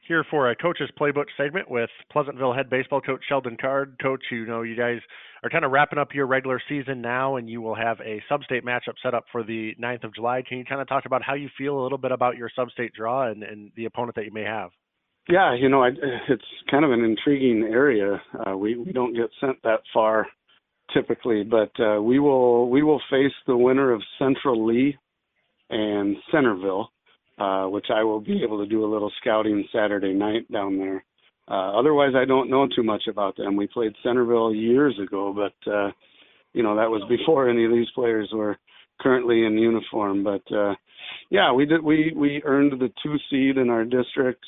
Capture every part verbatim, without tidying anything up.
Here for a coach's playbook segment with Pleasantville head baseball coach Sheldon Card. Coach, you know, you guys are kind of wrapping up your regular season now, and you will have a sub-state matchup set up for the ninth of July. Can you kind of talk about how you feel a little bit about your sub-state draw and, and the opponent that you may have? Yeah, you know, I, it's kind of an intriguing area. Uh, we we don't get sent that far typically, but uh, we will we will face the winner of Central Lee and Centerville, uh, which I will be able to do a little scouting Saturday night down there. Uh, otherwise, I don't know too much about them. We played Centerville years ago, but uh, you know that was before any of these players were currently in uniform. But uh, yeah, we did we we earned the two seed in our district.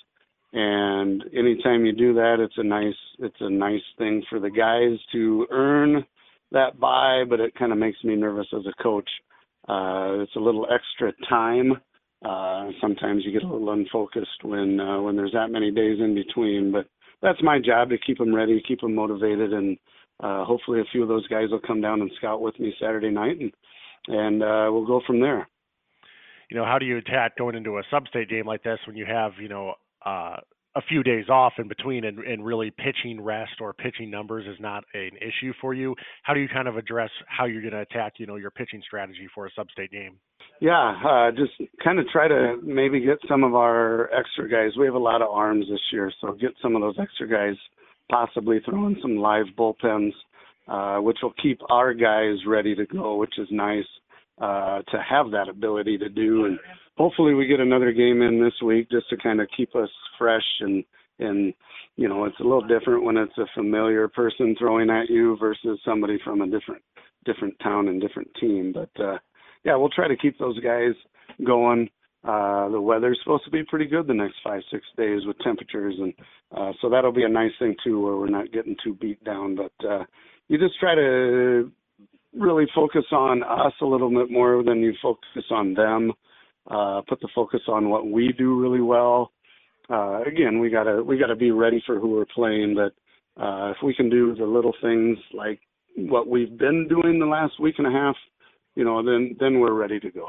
And anytime you do that, it's a nice it's a nice thing for the guys to earn that bye, but it kind of makes me nervous as a coach. Uh, it's a little extra time. Uh, sometimes you get a little unfocused when uh, when there's that many days in between, but that's my job to keep them ready, keep them motivated, and uh, hopefully a few of those guys will come down and scout with me Saturday night, and and uh, we'll go from there. You know, how do you attack going into a sub-state game like this when you have, you know, uh, a few days off in between and, and really pitching rest or pitching numbers is not an issue for you? How do you kind of address how you're going to attack, you know, your pitching strategy for a sub-state game? Yeah, uh, just kind of try to maybe get some of our extra guys. We have a lot of arms this year, so get some of those extra guys possibly throwing some live bullpens, uh, which will keep our guys ready to go, which is nice uh, to have that ability to do. And hopefully we get another game in this week just to kind of keep us fresh and, and, you know, it's a little different when it's a familiar person throwing at you versus somebody from a different, different town and different team. But, uh, yeah, we'll try to keep those guys going. Uh, the weather's supposed to be pretty good the next five, six days with temperatures. And, uh, so that'll be a nice thing too, where we're not getting too beat down, but, uh, you just try to really focus on us a little bit more than you focus on them. Uh, put the focus on what we do really well. Uh, again, we gotta we gotta be ready for who we're playing. But uh, if we can do the little things like what we've been doing the last week and a half, you know, then then we're ready to go.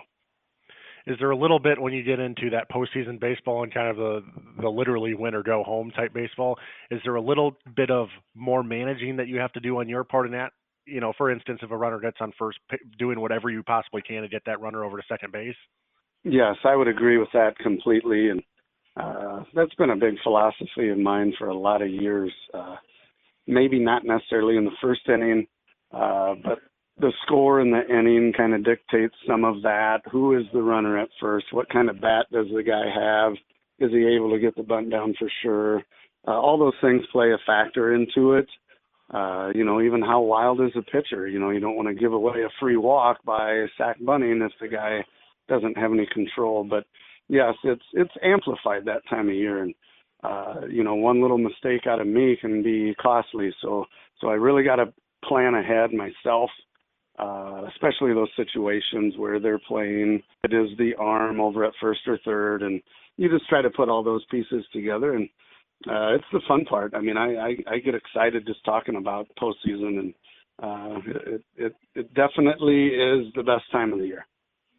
Is there a little bit when you get into that postseason baseball and kind of the the literally win or go home type baseball? Is there a little bit of more managing that you have to do on your part in that? You know, for instance, if a runner gets on first, doing whatever you possibly can to get that runner over to second base. Yes, I would agree with that completely, and uh, that's been a big philosophy of mine for a lot of years. Uh, maybe not necessarily in the first inning, uh, but the score in the inning kind of dictates some of that. Who is the runner at first? What kind of bat does the guy have? Is he able to get the bunt down for sure? Uh, all those things play a factor into it. Uh, you know, even how wild is a pitcher? You know, you don't want to give away a free walk by sack bunting if the guy doesn't have any control. But yes, it's it's amplified that time of year, and uh, you know, one little mistake out of me can be costly. So so I really got to plan ahead myself, uh, especially those situations where they're playing. It is the arm over at first or third, and you just try to put all those pieces together, and uh, it's the fun part. I mean, I, I, I get excited just talking about postseason, and uh, it, it it definitely is the best time of the year.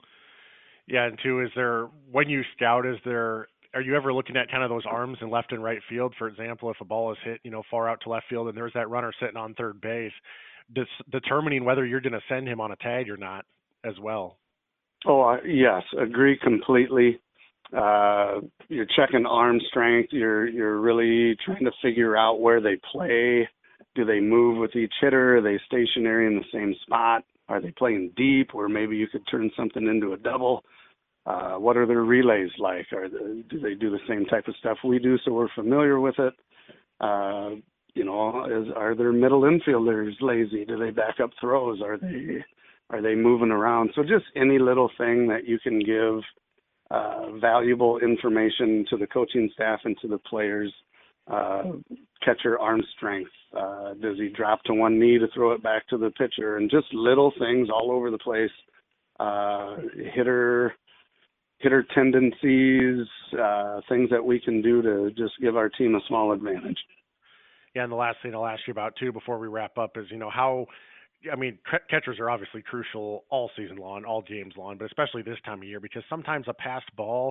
Yeah, and two, is there, when you scout, is there, are you ever looking at kind of those arms in left and right field? For example, if a ball is hit, you know, far out to left field and there's that runner sitting on third base, dis- determining whether you're going to send him on a tag or not as well. Oh, uh, yes, agree completely. Uh, you're checking arm strength. You're you're really trying to figure out where they play. Do they move with each hitter? Are they stationary in the same spot? Are they playing deep where maybe you could turn something into a double? Uh, what are their relays like? Are they, do they do the same type of stuff we do so we're familiar with it? Uh, you know, is, are their middle infielders lazy? Do they back up throws? Are they are they moving around? So just any little thing that you can give uh, valuable information to the coaching staff and to the players. Uh, catcher arm strength. Uh, does he drop to one knee to throw it back to the pitcher? And just little things all over the place. Uh, hitter hitter tendencies, uh, things that we can do to just give our team a small advantage. Yeah, and the last thing I'll ask you about, too, before we wrap up is, you know, how – I mean, catchers are obviously crucial all season long, all games long, but especially this time of year because sometimes a passed ball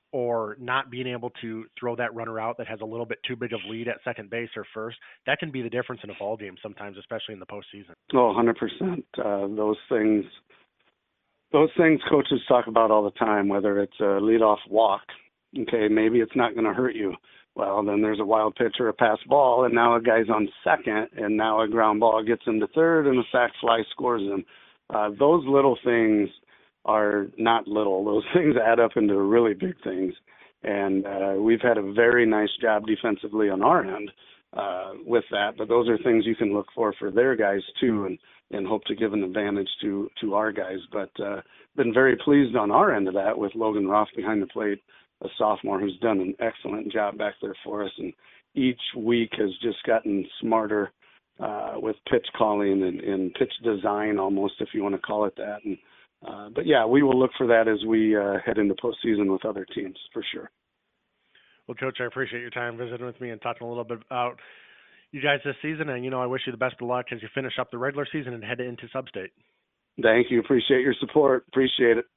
or not being able to throw that runner out that has a little bit too big of lead at second base or first, that can be the difference in a ball game sometimes, especially in the postseason. Oh, one hundred percent. Uh, those things, those things coaches talk about all the time, whether it's a leadoff walk. Okay, maybe it's not going to hurt you. Well, then there's a wild pitch or a pass ball, and now a guy's on second, and now a ground ball gets him to third, and a sac fly scores him. Uh, those little things are not little. Those things add up into really big things. And uh, we've had a very nice job defensively on our end uh, with that. But those are things you can look for for their guys too, and, and hope to give an advantage to, to our guys. But uh, been very pleased on our end of that with Logan Roth behind the plate, a sophomore who's done an excellent job back there for us. And each week has just gotten smarter uh, with pitch calling and, and pitch design almost, if you want to call it that. And Uh, but, yeah, we will look for that as we uh, head into postseason with other teams, for sure. Well, Coach, I appreciate your time visiting with me and talking a little bit about you guys this season. And, you know, I wish you the best of luck as you finish up the regular season and head into Sub-State. Thank you. Appreciate your support. Appreciate it.